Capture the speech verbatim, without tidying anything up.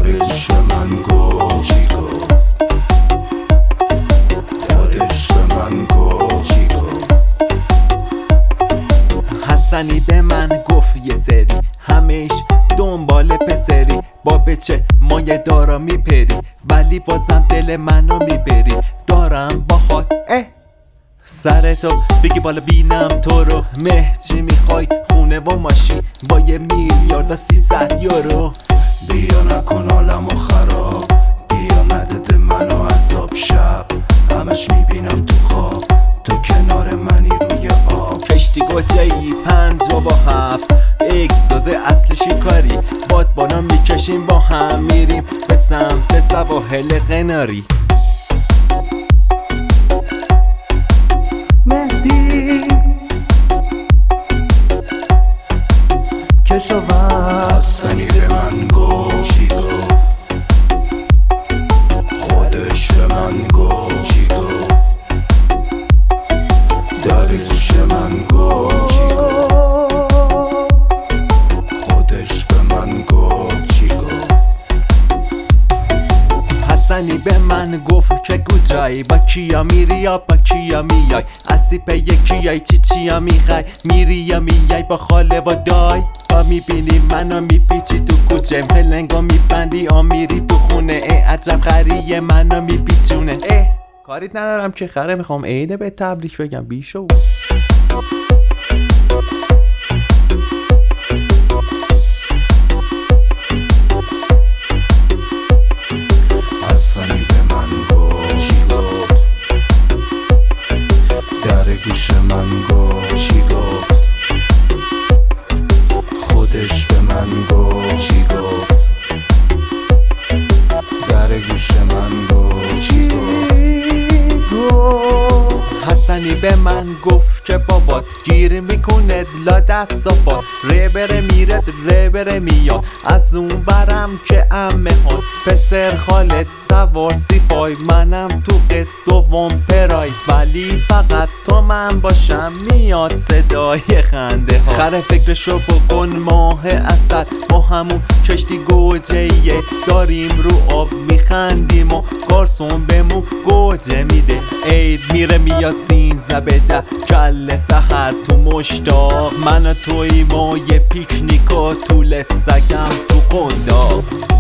دلش به من گفت چی گفت، خودش به من گفت چی گفت. حسنی به من گفت یه سری همش دنبال پسری، با بچه مایه دارا میپری ولی بازم دل منو میبری. دارم باهات اه سر تو بگی بالا بینم تو رو، مه چی میخوای خونه و ماشین با یه میلیارد و سیصد یورو. بیا نکن عالمو خراب، بیا نداده منو عذاب، شب همش میبینم تو خواب تو کنار منی روی آب. کشتی گوجهی پنج و با هفت اگزاز اصل شکاری، بادبانا میکشیم با هم میریم به سمت سواحل قناری. مهدی کشاورز حسنی به من گفت چی گفت، خودش به من گفت چی گفت، در گوش من گفت چی گفت، خودش به من گفت چی گفت. حسنی به من گفت که کجایی، با کیا میری یا با کیا میای، از سیپ یکیای چی چیا میخوای، میری یا میای با خاله و دای. با میبینی منو میپیچی تو کوچه، پلنگو میبندی و میری تو خونه، ای عجب خریه منو میپیچونه. اه کاریت ندارم که خره، میخوام عیده به تبریک بگم بیشو. حسنی به من گفت چی گفت، در گوش من گفت چی گفت، خودش به من گفت چی گفت، در گوش من گفت چی گفت. حسنی به من گفت که بابات گیر میکنه لا دست و پات، ره بره میره ره بره میاد، از اون برم که امه هات پسر خالد سوار سیپای، منم تو قسط و ومپرای، ولی فقط تو من باشم میاد صدای خنده ها. خره فکرشو بکن ماه اسد، با همون کشتی گوجهیه داریم رو آب میخندیم و گارسون بمون گوجه میده. عید میره میاد سینزده به ده کل سحر تو مشتاق، من و توییم و یه پیکنیک و طول سگم تو قنداق.